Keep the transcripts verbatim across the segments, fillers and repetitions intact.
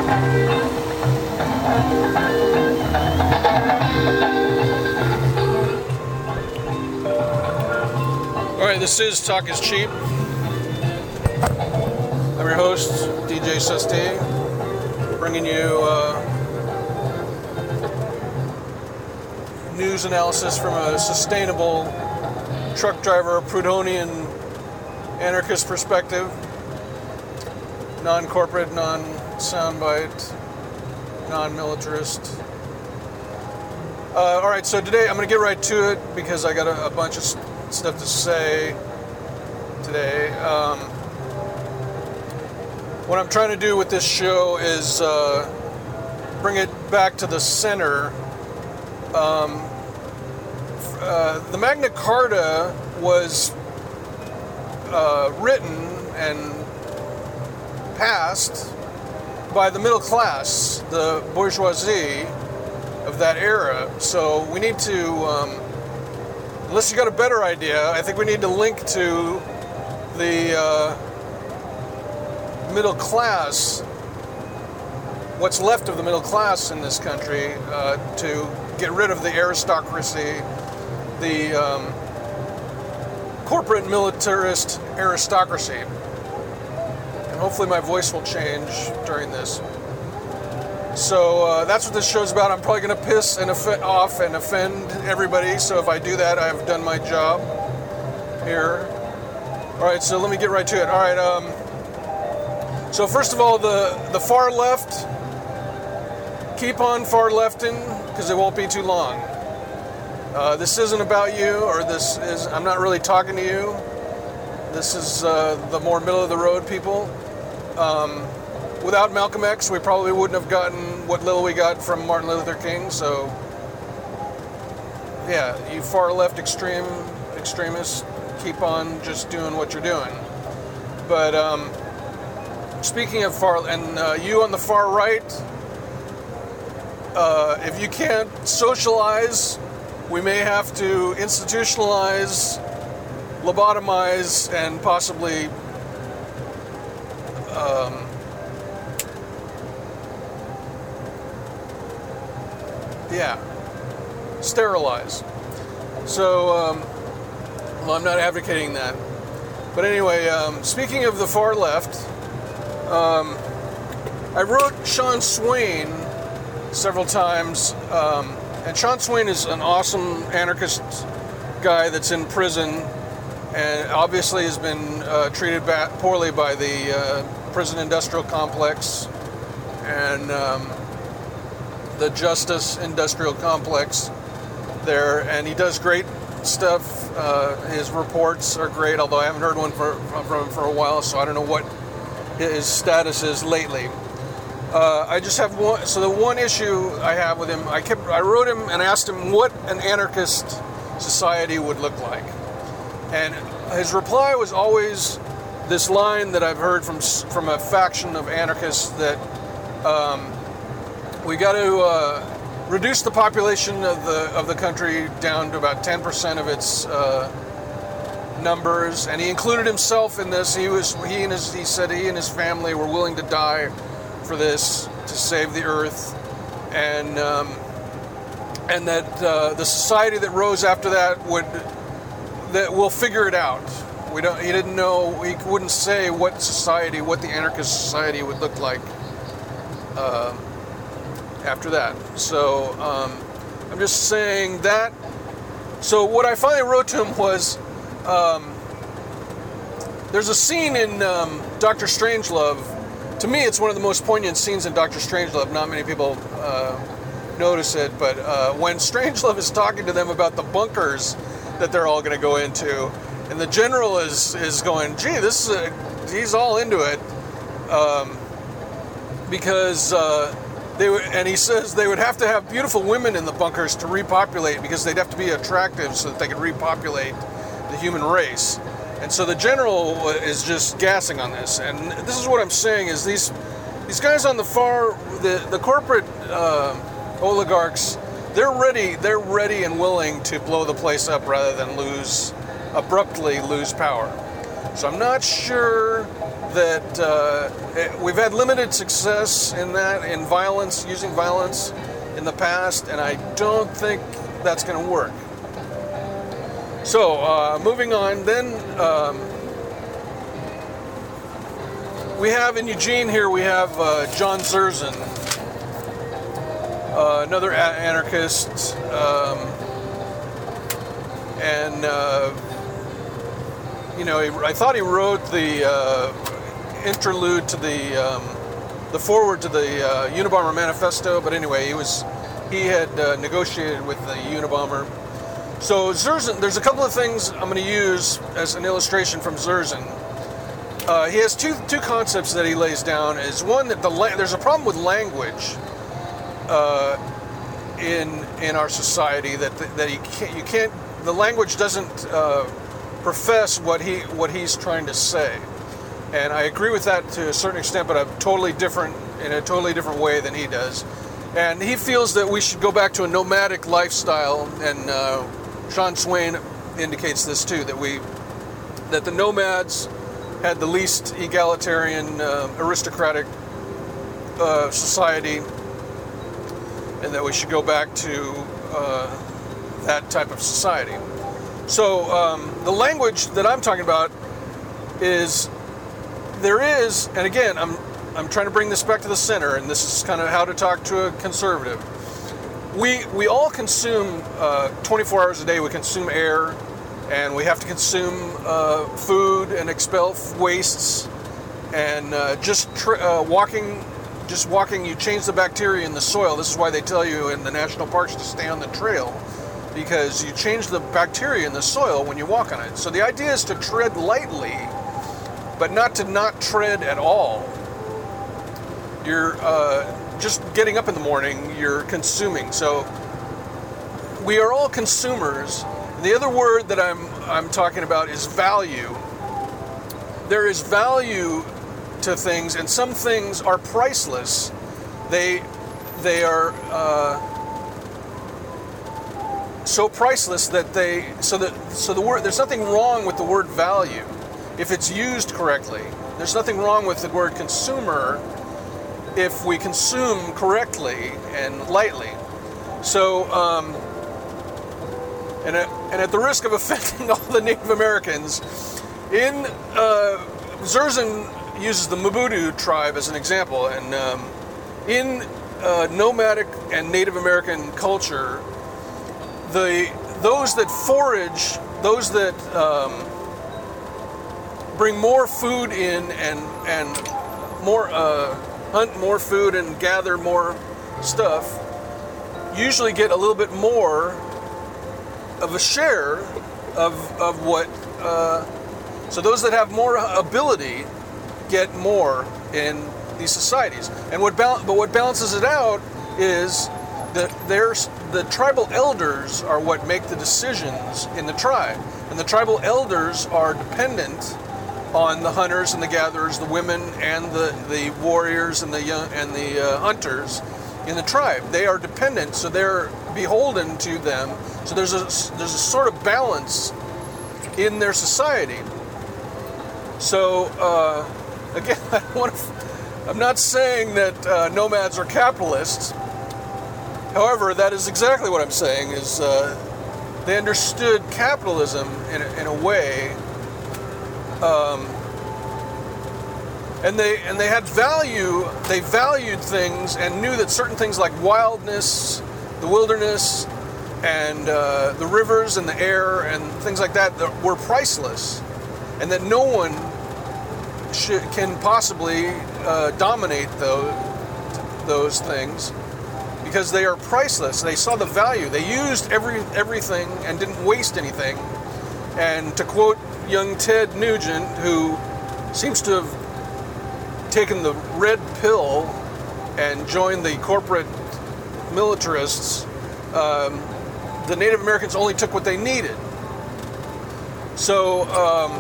Alright, this is Talk is Cheap. I'm your host, D J Sustee, bringing you uh, news analysis from a sustainable truck driver, Proudhonian anarchist perspective. Non-corporate, non-soundbite, non-militarist. Uh, Alright, so today I'm going to get right to it because I got a, a bunch of st- stuff to say today. Um, what I'm trying to do with this show is uh, bring it back to the center. Um, uh, the Magna Carta was uh, written and passed by the middle class, the bourgeoisie of that era. So we need to, um, unless you got a better idea, I think we need to link to the uh, middle class, what's left of the middle class in this country, uh, to get rid of the aristocracy, the um, corporate militarist aristocracy. And hopefully my voice will change during this. So uh, that's what this show's about. I'm probably going to piss and off- off and offend everybody. So if I do that, I've done my job here. All right, so let me get right to it. All right. Um, so first of all, the the far left. Keep on far lefting because it won't be too long. Uh, this isn't about you, or this is. I'm not really talking to you. This is uh, the more middle of the road people. Um, Without Malcolm X, we probably wouldn't have gotten what little we got from Martin Luther King. So, yeah, you far left extreme extremists, keep on just doing what you're doing. But um, speaking of far, and uh, you on the far right, uh, if you can't socialize, we may have to institutionalize, lobotomize, and possibly um, Yeah, sterilize. So, um, well, I'm not advocating that. But anyway, um, speaking of the far left, um, I wrote Sean Swain several times, um, and Sean Swain is an awesome anarchist guy that's in prison, and obviously has been uh, treated ba- poorly by the uh, prison industrial complex, and um, the Justice Industrial Complex there, and he does great stuff. Uh, his reports are great, although I haven't heard one for, from him for a while, so I don't know what his status is lately. Uh, I just have one. So the one issue I have with him, I kept, I wrote him and asked him what an anarchist society would look like, and his reply was always this line that I've heard from from a faction of anarchists that. Um, We got to uh, reduce the population of the of the country down to about ten percent of its uh, numbers, and he included himself in this. He was he and his he said he and his family were willing to die for this to save the earth, and um, and that uh, the society that rose after that would that will figure it out. We don't. He didn't know. He wouldn't say what society, what the anarchist society would look like. Uh, after that. So um, I'm just saying that. So what I finally wrote to him was, um, there's a scene in um, Doctor Strangelove. To me, it's one of the most poignant scenes in Doctor Strangelove. Not many people uh, notice it, but uh, when Strangelove is talking to them about the bunkers that they're all going to go into, and the general is is going, gee, this is a, he's all into it, um, because uh, they would, and he says they would have to have beautiful women in the bunkers to repopulate, because they'd have to be attractive so that they could repopulate the human race. And so the general is just gassing on this, and this is what I'm saying: is these these guys on the far, the the corporate uh, oligarchs, they're ready, they're ready and willing to blow the place up rather than lose abruptly lose power. So I'm not sure that uh, we've had limited success in that, in violence, using violence in the past, and I don't think that's going to work. So, uh, moving on, then um, we have in Eugene here, we have uh, John Zerzan, uh, another a- anarchist, um, and uh, you know, he, I thought he wrote the uh, interlude to the um, the foreword to the uh, Unabomber Manifesto, but anyway, he was he had uh, negotiated with the Unabomber. So Zerzan, there's a couple of things I'm going to use as an illustration from Zerzan. Uh, he has two two concepts that he lays down. Is one that the la- there's a problem with language uh, in in our society that that you can't you can't the language doesn't uh, profess what he what he's trying to say, and I agree with that to a certain extent, but a totally different in a totally different way than he does. And he feels that we should go back to a nomadic lifestyle, and uh, Sean Swain indicates this too, that we that the nomads had the least egalitarian, uh, aristocratic uh, society, and that we should go back to uh, that type of society. So um, the language that I'm talking about is, there is, and again, I'm I'm trying to bring this back to the center, and this is kind of how to talk to a conservative. We we all consume uh, twenty-four hours a day. We consume air, and we have to consume uh, food and expel wastes. And uh, just tr- uh, walking, just walking, you change the bacteria in the soil. This is why they tell you in the national parks to stay on the trail, because you change the bacteria in the soil when you walk on it. So the idea is to tread lightly, but not to not tread at all. You're uh, just getting up in the morning, you're consuming. So we are all consumers. The other word that I'm I'm talking about is value. There is value to things, and some things are priceless. They they are uh, so priceless that they so that so the word there's nothing wrong with the word value if it's used correctly. There's nothing wrong with the word consumer if we consume correctly and lightly. So, um, and, at, and at the risk of offending all the Native Americans, in uh, Zerzan uses the Mabudu tribe as an example, and um, in uh, nomadic and Native American culture, the those that forage, those that um, bring more food in and and more. Uh, hunt more food and gather more stuff, usually get a little bit more of a share of of what, uh, so those that have more ability get more in these societies. And what bal- but what balances it out is that there's the tribal elders are what make the decisions in the tribe, and the tribal elders are dependent on the hunters and the gatherers, the women and the, the warriors and the young and the uh, hunters in the tribe. They are dependent, so they're beholden to them. So there's a there's a sort of balance in their society. So uh, again, I don't want to, I'm not saying that uh, nomads are capitalists. However, that is exactly what I'm saying. Is uh, they understood capitalism in a, in a way. Um, and they and they had value. They valued things and knew that certain things like wildness, the wilderness, and uh, the rivers and the air and things like that, that were priceless, and that no one should, can possibly uh, dominate those those things because they are priceless. They saw the value. They used every everything and didn't waste anything. And to quote young Ted Nugent, who seems to have taken the red pill and joined the corporate militarists, um, the Native Americans only took what they needed. So, um,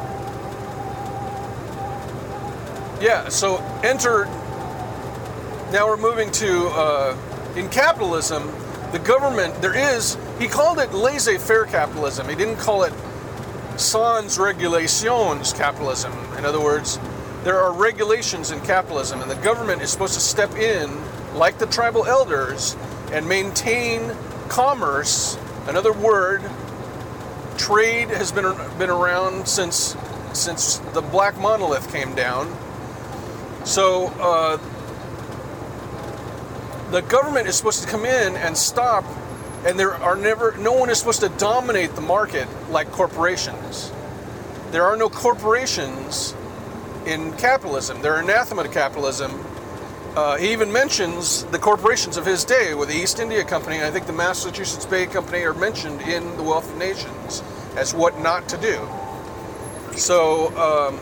yeah, so enter, now we're moving to, uh, in capitalism, the government, there is, he called it laissez-faire capitalism. He didn't call it sans regulations capitalism. In other words, there are regulations in capitalism, and the government is supposed to step in, like the tribal elders, and maintain commerce. Another word, trade has been been around since since the black monolith came down. So uh, the government is supposed to come in and stop, and there are never no one is supposed to dominate the market like corporations. There are no corporations in capitalism. They're anathema to capitalism. Uh, he even mentions the corporations of his day, with the East India Company, and I think the Massachusetts Bay Company are mentioned in the Wealth of Nations as what not to do. So um,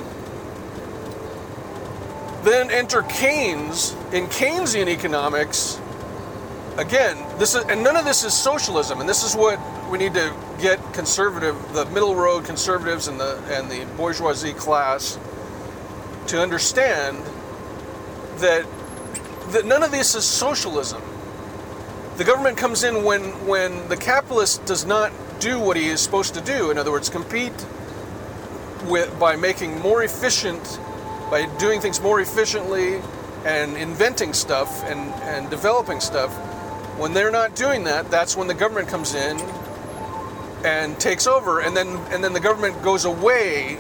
then enter Keynes. In Keynesian economics, again, this is, and none of this is socialism, and this is what we need to get conservative, the middle road conservatives and the and the bourgeoisie class to understand that that none of this is socialism. The government comes in when when the capitalist does not do what he is supposed to do. In other words, compete with by making more efficient, by doing things more efficiently and inventing stuff and, and developing stuff. When they're not doing that, that's when the government comes in and takes over, and then and then the government goes away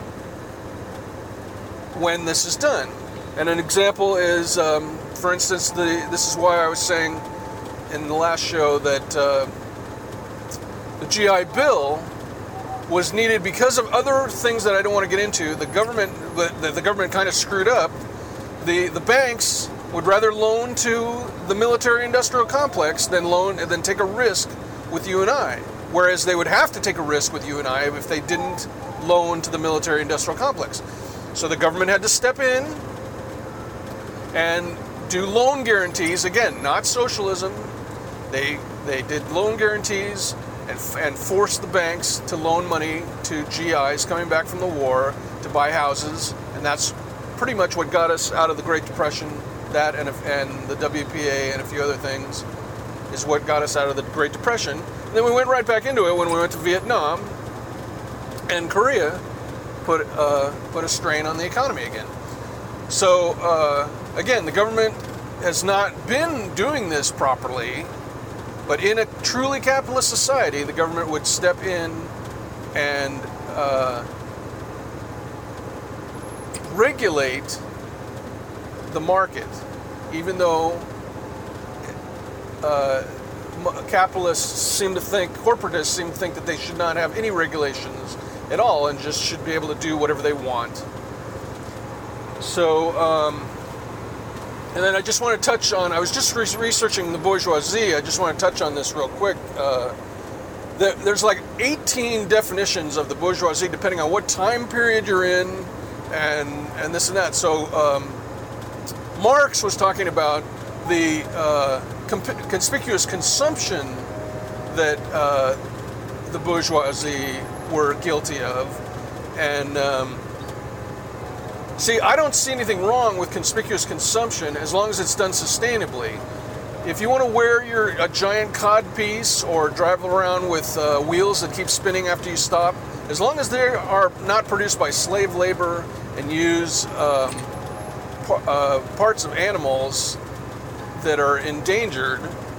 when this is done. And an example is, um, for instance, the this is why I was saying in the last show that uh, the G I Bill was needed because of other things that I don't want to get into. The government, the, the government kind of screwed up. The the banks would rather loan to the military-industrial complex than loan than take a risk with you and I. Whereas they would have to take a risk with you and I if they didn't loan to the military-industrial complex. So the government had to step in and do loan guarantees. Again, not socialism. They they did loan guarantees and and forced the banks to loan money to G Is coming back from the war to buy houses, and that's pretty much what got us out of the Great Depression. That and and the W P A and a few other things is what got us out of the Great Depression. And then we went right back into it when we went to Vietnam, and Korea put uh, put a strain on the economy again. So uh, again, the government has not been doing this properly, but in a truly capitalist society, the government would step in and uh, regulate the market, even though uh, capitalists seem to think, corporatists seem to think that they should not have any regulations at all and just should be able to do whatever they want. So, um, and then I just want to touch on, I was just re- researching the bourgeoisie, I just want to touch on this real quick. Uh, there, there's like eighteen definitions of the bourgeoisie depending on what time period you're in and, and this and that. So, um, Marx was talking about the uh, comp- conspicuous consumption that uh, the bourgeoisie were guilty of. And um, see, I don't see anything wrong with conspicuous consumption as long as it's done sustainably. If you want to wear your a giant cod piece or drive around with uh, wheels that keep spinning after you stop, as long as they are not produced by slave labor and use um, Uh, parts of animals that are endangered,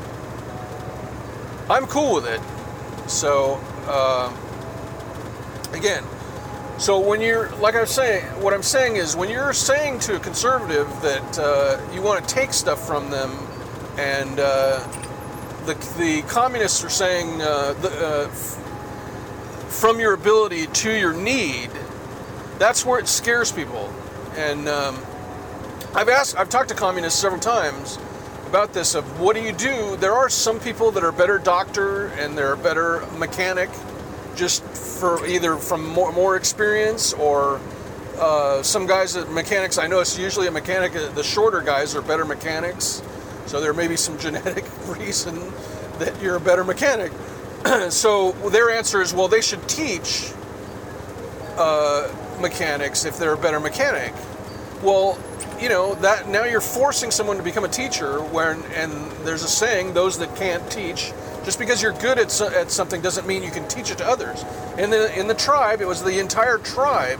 I'm cool with it. So uh, again, so when you're, like I was saying, what I'm saying is when you're saying to a conservative that uh, you want to take stuff from them, and uh, the the communists are saying uh, the, uh, f- from your ability to your need, that's where it scares people. And um, I've asked, I've talked to communists several times about this, of what do you do? There are some people that are better doctor and they're a better mechanic, just for either from more, more experience, or uh, some guys that mechanics, I know it's usually a mechanic, the shorter guys are better mechanics, so there may be some genetic reason that you're a better mechanic. So their answer is, well, they should teach uh, mechanics if they're a better mechanic. Well, you know, that now you're forcing someone to become a teacher, where, and there's a saying, those that can't teach Just because you're good at, so, at something doesn't mean you can teach it to others. In the in the tribe, it was the entire tribe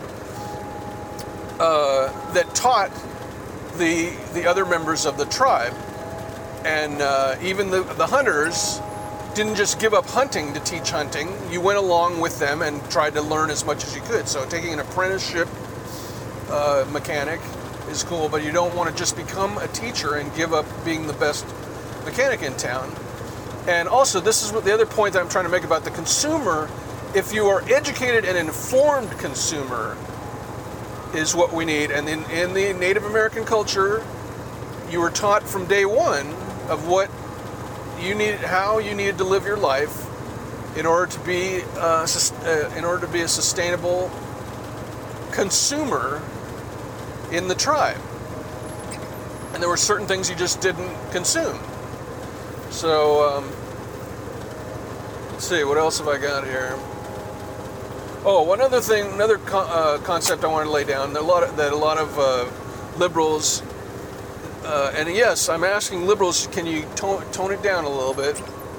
uh, that taught the the other members of the tribe, and uh, even the the hunters didn't just give up hunting to teach hunting. You went along with them and tried to learn as much as you could. So taking an apprenticeship uh, mechanic is cool, but you don't want to just become a teacher and give up being the best mechanic in town. And also, this is what the other point that I'm trying to make about the consumer. If you are educated and informed consumer is what we need. And in, in the Native American culture, you were taught from day one of what you needed, how you needed to live your life in order to be, uh, uh, in order to be a sustainable consumer in the tribe. And there were certain things you just didn't consume. So, um, let's see, what else have I got here? Oh, one other thing, another co- uh, concept I want to lay down, that a lot of, that a lot of uh, liberals, uh, and yes, I'm asking liberals, can you tone, tone it down a little bit?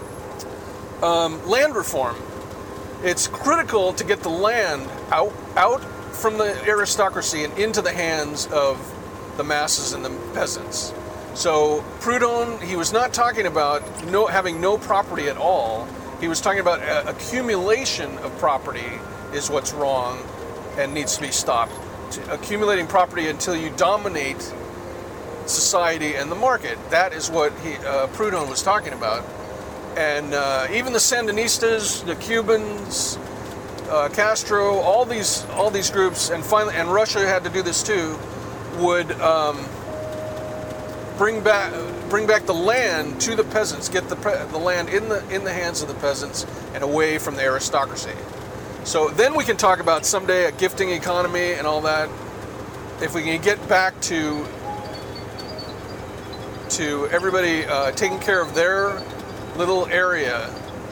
Um, land reform. It's critical to get the land out, out from the aristocracy and into the hands of the masses and the peasants. So Proudhon, he was not talking about no having no property at all. He was talking about uh, accumulation of property is what's wrong and needs to be stopped. Accumulating property until you dominate society and the market. That is what he, uh, Proudhon was talking about. And uh, even the Sandinistas, the Cubans, uh, Castro, all these all these groups, and finally, and Russia had to do this too, would um, bring back bring back the land to the peasants, get the the land in the in the hands of the peasants and away from the aristocracy. So then we can talk about someday a gifting economy and all that. If we can get back to to everybody uh, taking care of their little area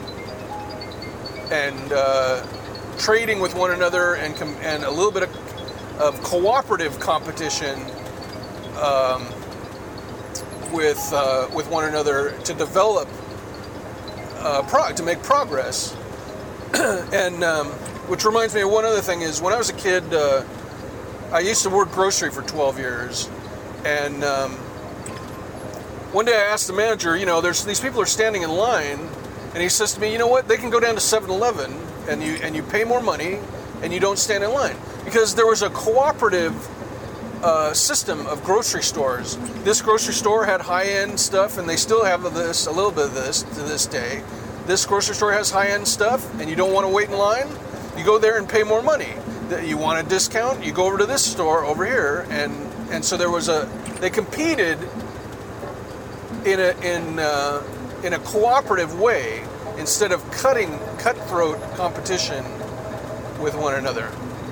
and uh, trading with one another and com- and a little bit of, of cooperative competition um, with uh, with one another to develop uh, pro- to make progress. And um, which reminds me of one other thing is when I was a kid, uh, I used to work grocery for twelve years, and um, one day I asked the manager, you know, there's these people are standing in line, and he says to me, you know what, they can go down to seven eleven and you and you pay more money and you don't stand in line. Because there was a cooperative uh, system of grocery stores. This grocery store had high-end stuff, and they still have this, a little bit of this to this day. This grocery store has high-end stuff, and you don't want to wait in line, you go there and pay more money. You want a discount, you go over to this store over here, and, and so there was a, they competed in a in uh, in a cooperative way instead of cutting cutthroat competition with one another.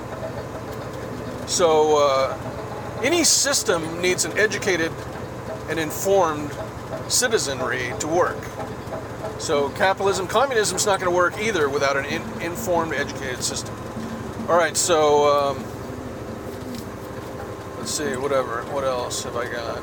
So uh, any system needs an educated and informed citizenry to work. So capitalism, communism is not going to work either without an in, informed, educated system. All right, so um, let's see, whatever. What else have I got?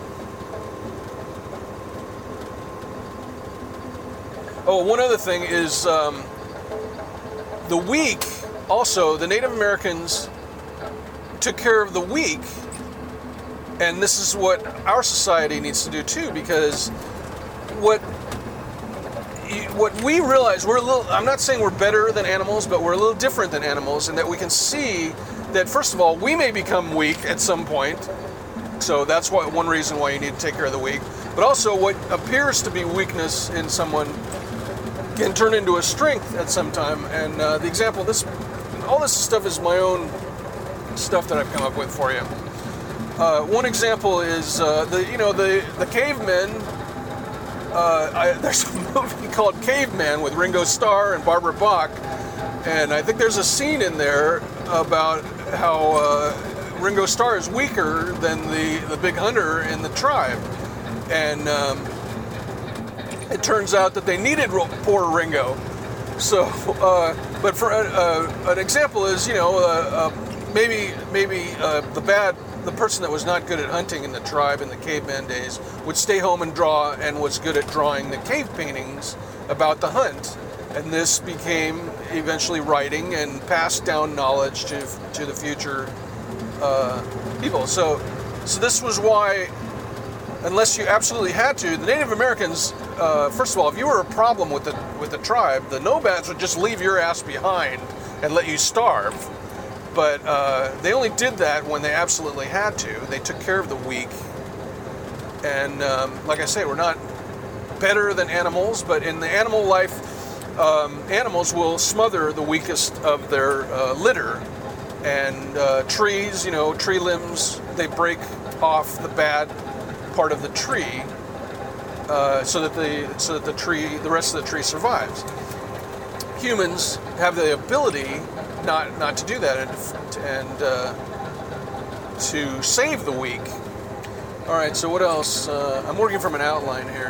Oh, one other thing is um, the weak, also, the Native Americans took care of the weak, and this is what our society needs to do too, because what what we realize, we're a little, I'm not saying we're better than animals, but we're a little different than animals, in that we can see that, first of all, we may become weak at some point, so that's why, one reason why you need to take care of the weak, but also what appears to be weakness in someone can turn into a strength at some time. And uh, the example, this, all this stuff is my own stuff that I've come up with for you. Uh, one example is uh, the, you know, the the cavemen. Uh, I, there's a movie called Caveman with Ringo Starr and Barbara Bach, and I think there's a scene in there about how uh, Ringo Starr is weaker than the the big hunter in the tribe, and. Um, It turns out that they needed poor Ringo. So, uh, but for uh, uh, an example is, you know, uh, uh, maybe maybe uh, the bad the person that was not good at hunting in the tribe in the caveman days would stay home and draw, and was good at drawing the cave paintings about the hunt. And this became eventually writing and passed down knowledge to to the future uh, people. So, so this was why, unless you absolutely had to, the Native Americans, uh, first of all, if you were a problem with the with the tribe, the nomads would just leave your ass behind and let you starve. But uh, they only did that when they absolutely had to. They took care of the weak. And um, like I say, we're not better than animals, but in the animal life, um, animals will smother the weakest of their uh, litter. And uh, trees, you know, tree limbs, they break off the bad part of the tree uh, so that the so that the tree, the rest of the tree survives. Humans have the ability not not to do that and and uh, to save the weak. All right, so what else? Uh, I'm working from an outline here.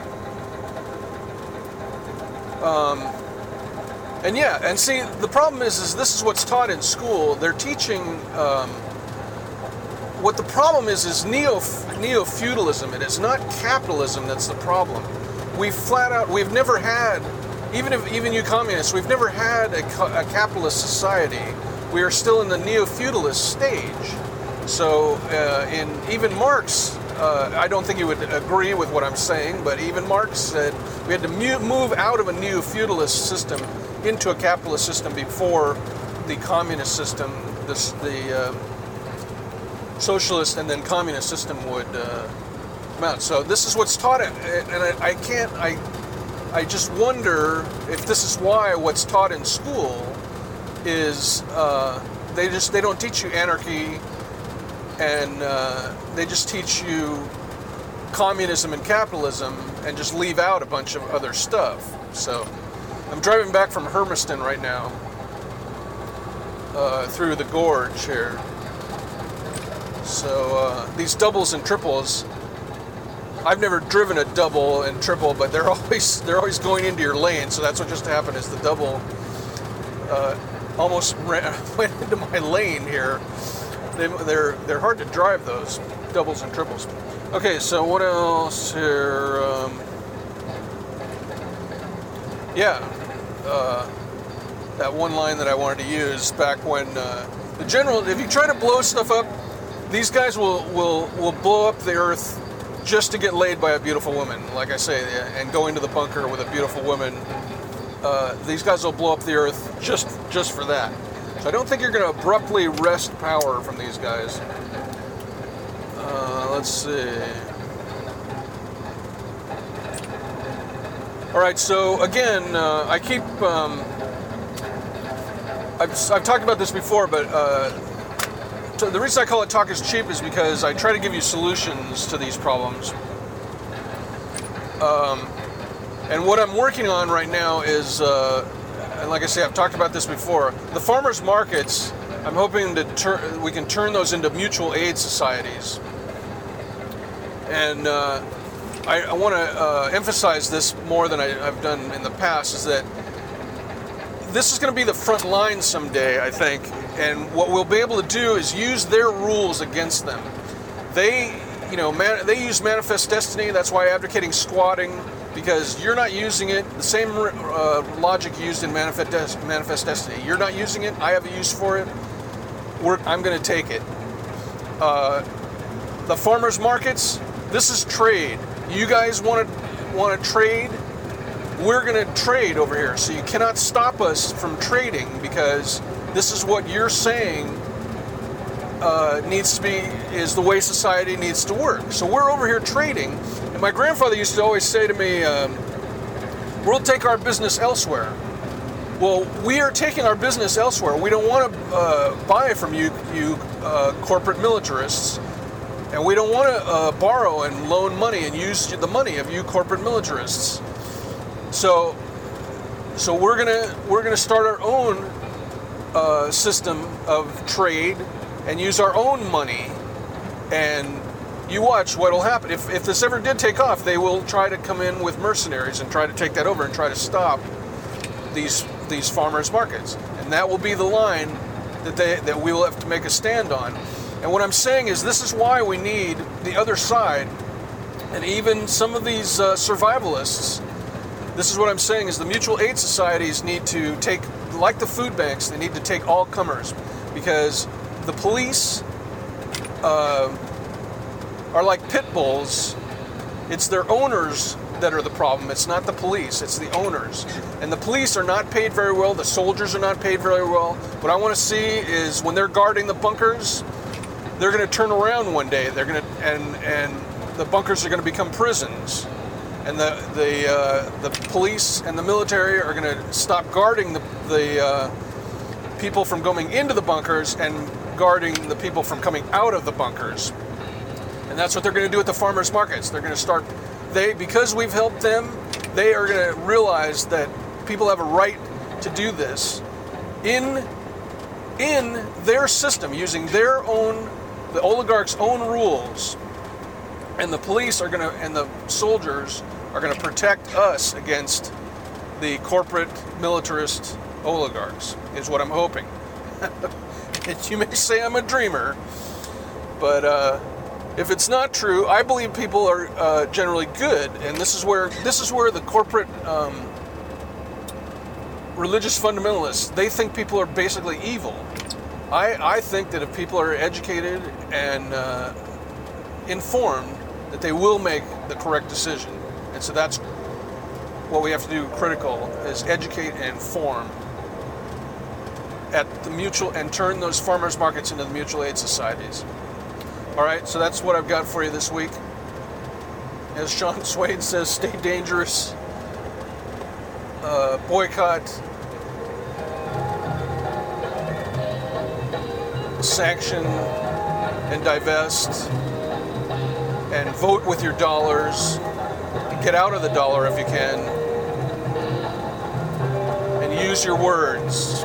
Um, and yeah, and see, the problem is, is this is what's taught in school. They're teaching. Um, what the problem is is neo neo feudalism. It is not capitalism that's the problem. We flat out we've never had. Even if, even you communists, we've never had a, a capitalist society. We are still in the neo-feudalist stage. So, uh, in even Marx, uh, I don't think he would agree with what I'm saying, but even Marx said we had to mu- move out of a neo-feudalist system into a capitalist system before the communist system, this, the uh, socialist and then communist system would uh, come out. So this is what's taught, it, and I, I can't. I. I just wonder if this is why what's taught in school is uh, they just they don't teach you anarchy, and uh, they just teach you communism and capitalism and just leave out a bunch of other stuff. So I'm driving back from Hermiston right now uh, through the gorge here. So uh, these doubles and triples. I've never driven a double and triple, but they're always they're always going into your lane. So that's what just happened. Is the double uh, almost ran, went into my lane here? They, they're they're hard to drive, those doubles and triples. Okay, so what else here? Um, yeah, uh, that one line that I wanted to use back when uh, the general. If you try to blow stuff up, these guys will will will blow up the earth just to get laid by a beautiful woman, like I say, and go into the bunker with a beautiful woman. Uh, these guys will blow up the earth just just for that. So I don't think you're going to abruptly wrest power from these guys. Uh, let's see. All right, so again, uh, I keep... Um, I've, I've talked about this before, but... Uh, the reason I call it Talk is Cheap is because I try to give you solutions to these problems. Um, and what I'm working on right now is, uh, and like I say, I've talked about this before, the farmers markets, I'm hoping that tur- we can turn those into mutual aid societies. And uh, I, I want to uh, emphasize this more than I, I've done in the past, is that this is going to be the front line someday, I think. And what we'll be able to do is use their rules against them. They, you know, man, they use Manifest Destiny. That's why I'm advocating squatting, because you're not using it. The same uh, logic used in Manifest, Des- Manifest Destiny. You're not using it. I have a use for it. We're, I'm going to take it. Uh, the farmers markets. This is trade. You guys want to want to trade? We're going to trade over here. So you cannot stop us from trading, because this is what you're saying uh, needs to be, is the way society needs to work. So we're over here trading. And my grandfather used to always say to me, um, we'll take our business elsewhere. Well, we are taking our business elsewhere. We don't want to uh, buy from you, you uh, corporate militarists. And we don't want to uh, borrow and loan money and use the money of you corporate militarists. So, so we're gonna we're gonna start our own uh, system of trade and use our own money. And you watch what'll happen. If if this ever did take off, they will try to come in with mercenaries and try to take that over and try to stop these these farmers markets. And that will be the line that they that we will have to make a stand on. And what I'm saying is this is why we need the other side, and even some of these uh, survivalists. This is what I'm saying is the mutual aid societies need to take, like the food banks, they need to take all comers, because the police uh, are like pit bulls. It's their owners that are the problem. It's not the police, it's the owners. And the police are not paid very well, the soldiers are not paid very well. What I want to see is when they're guarding the bunkers, they're going to turn around one day. They're going to, and and the bunkers are going to become prisons. And the the uh, the police and the military are going to stop guarding the the uh, people from going into the bunkers and guarding the people from coming out of the bunkers. And that's what they're going to do at the farmers markets. They're going to start, they because we've helped them, they are going to realize that people have a right to do this in in their system, using their own, the oligarchs' own rules. And the police are going to, and the soldiers are going to protect us against the corporate militarist oligarchs, is what I'm hoping. You may say I'm a dreamer, but uh, if it's not true, I believe people are uh, generally good, and this is where this is where the corporate um, religious fundamentalists, they think people are basically evil. I, I think that if people are educated and uh, informed, that they will make the correct decision. And so that's what we have to do critical, is educate and inform at the mutual, and turn those farmers markets into the mutual aid societies. All right, so that's what I've got for you this week. As Sean Swain says, stay dangerous, uh, boycott, sanction and divest, and vote with your dollars. Get out of the dollar if you can, and use your words.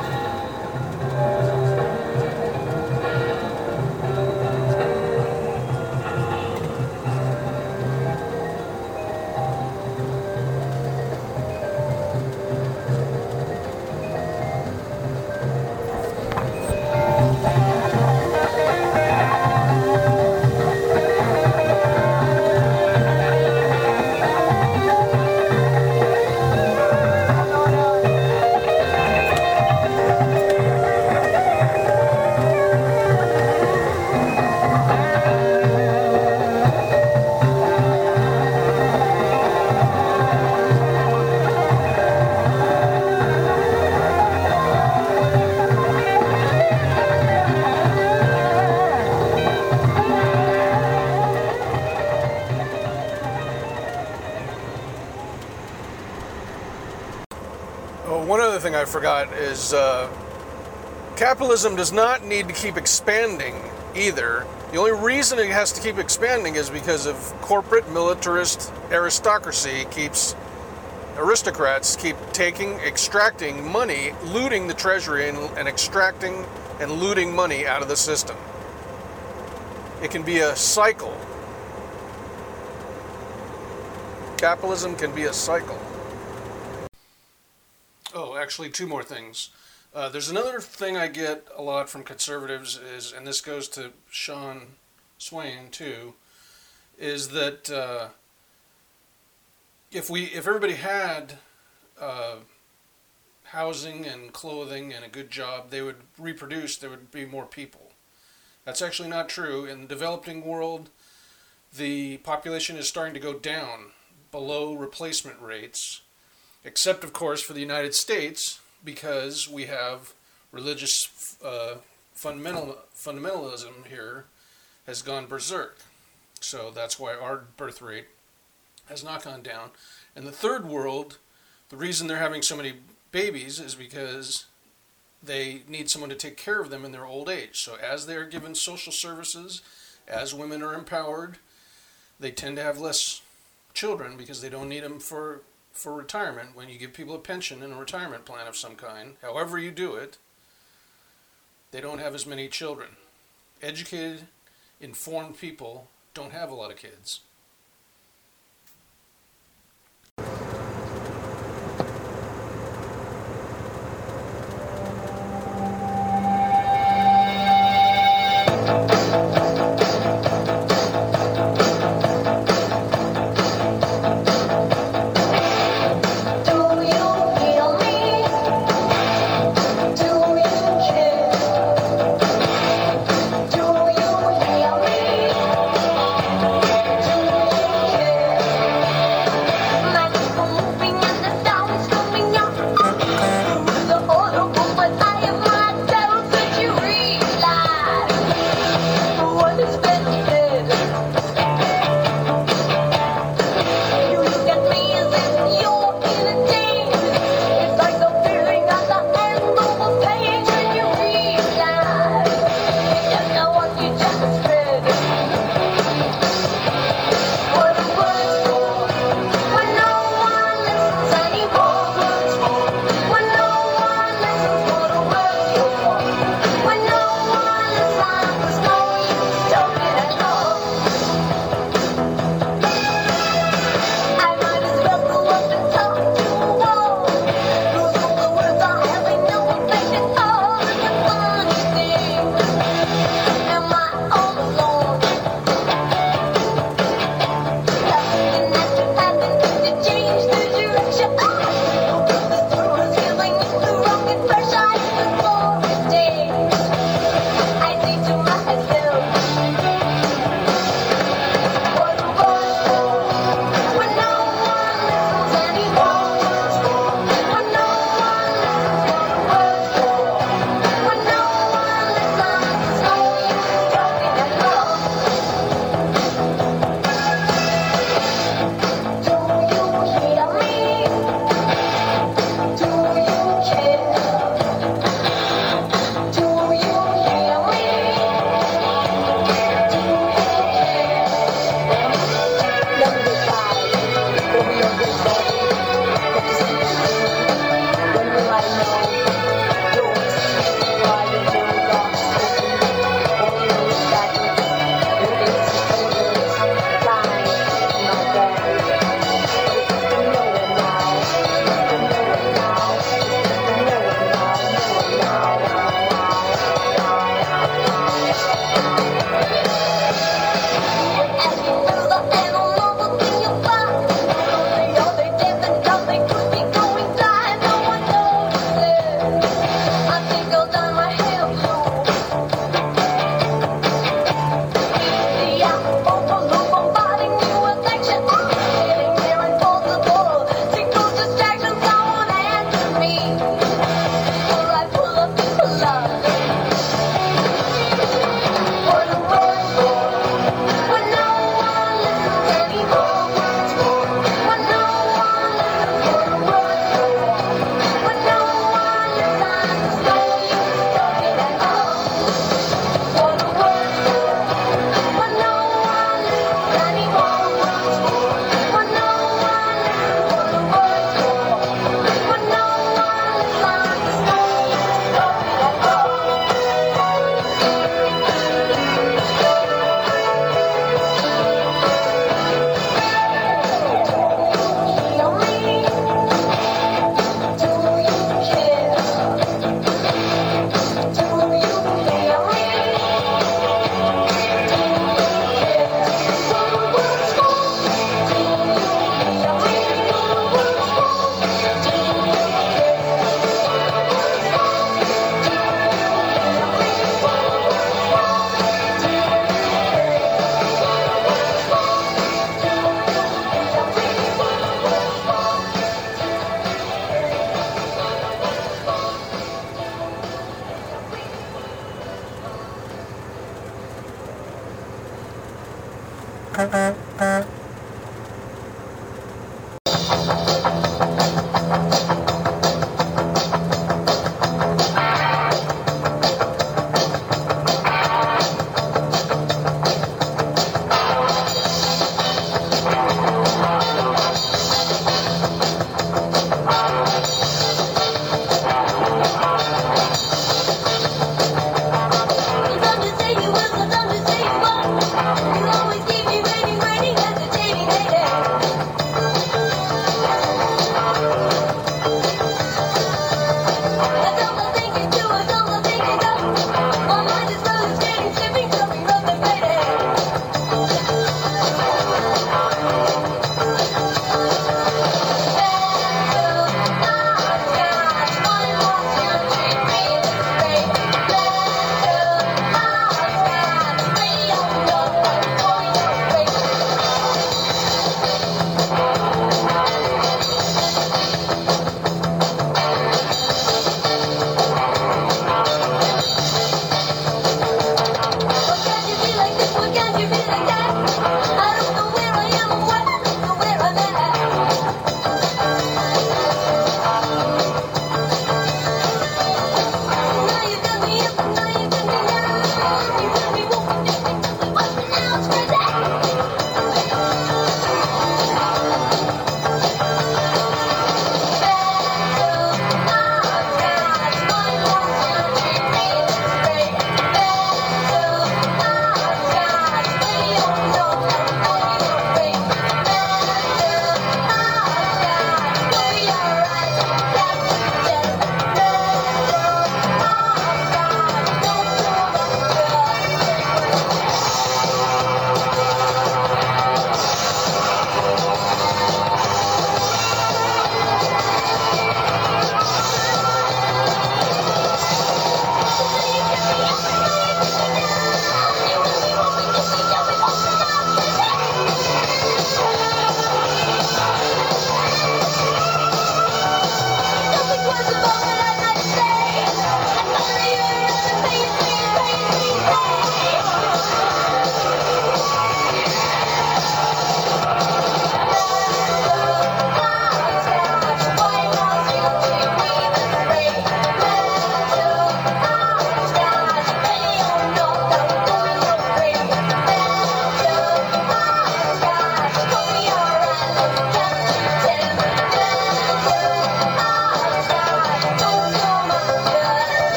One other thing I forgot is uh, capitalism does not need to keep expanding either. The only reason it has to keep expanding is because of corporate militarist aristocracy keeps, aristocrats keep taking, extracting money, looting the treasury and, and extracting and looting money out of the system. It can be a cycle. Capitalism can be a cycle. Oh, actually, two more things. Uh, there's another thing I get a lot from conservatives is, and this goes to Sean Swain too, is that uh, if we, if everybody had uh, housing and clothing and a good job, they would reproduce. There would be more people. That's actually not true. In the developing world, the population is starting to go down below replacement rates. Except, of course, for the United States, because we have religious uh, fundamental fundamentalism here has gone berserk. So that's why our birth rate has not gone down. And the third world, the reason they're having so many babies is because they need someone to take care of them in their old age. So as they're given social services, as women are empowered, they tend to have less children because they don't need them for... for retirement. When you give people a pension and a retirement plan of some kind, however you do it, they don't have as many children. Educated, informed people don't have a lot of kids.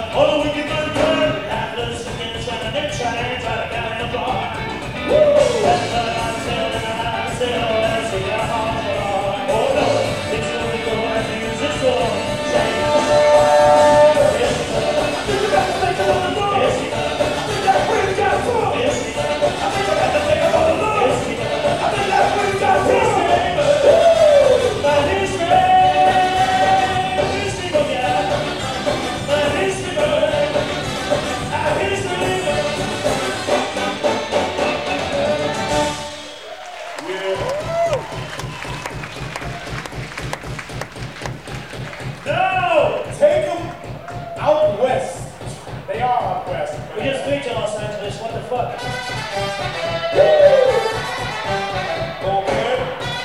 All the wicked men burn, atlas against and then shine, try to down the bar. That's what I'm telling, I'm telling, that's what your heart are. Oh no, it's the door and use the door. Say, yes, you got to take it on the door. Yes, you got to bring it down to him. Yes, you I think I got to take it on the door. Yes, I think that's what you got to do. My history, history, oh yeah. My history, my history. No! Take them out west. They are out west. We just flew to Los Angeles, what the fuck? All good?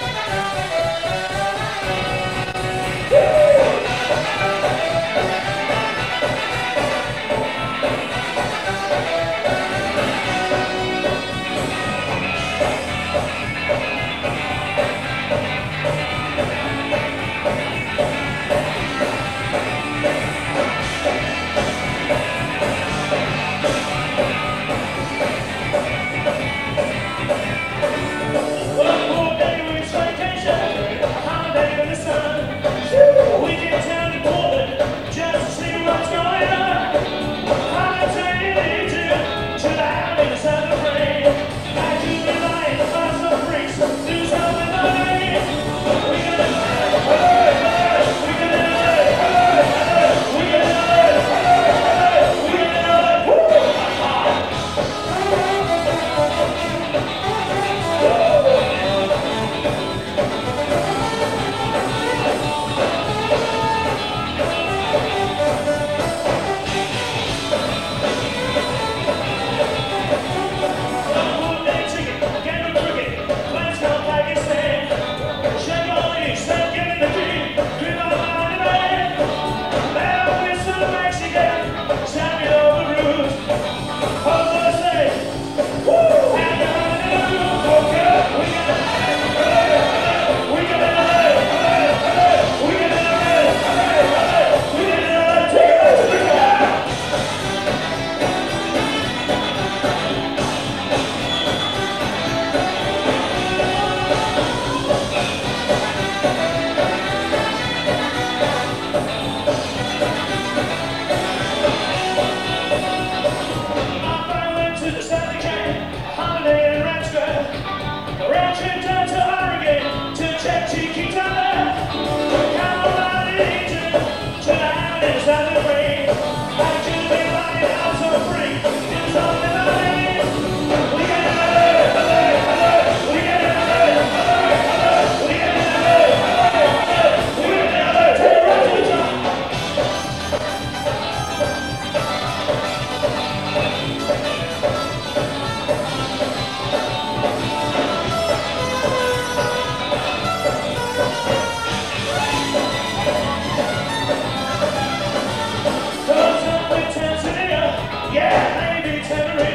One more day with vacation, a holiday in the sun. We can tell the Portland just to see what's going on. I'm turning into chill out in the southern rain. I do be lying to find some freaks, do something like we can do it, we can do it, we can do it, we can do it. One day chicken, get the cricket, let's go Pakistan. Shake all you, start getting the dream, grip on my man. Now we're still Mexican, champion of the roof. Hold on, say, woo! And you're running the roof, okay? We can do it, we can do it, we can do it, we can do it, take it back to the ground. I went to the Southern Canyon, holiday in Ranchville. A round trip down to Oregon to check Chiquitana. Colorado Legion, chill out in the southern rain. I should be lying out so free, do something like we can do it, we can do it, we can do it, we can do it, take it right to the top. Close up with Tanzania, yeah, maybe Tenerife.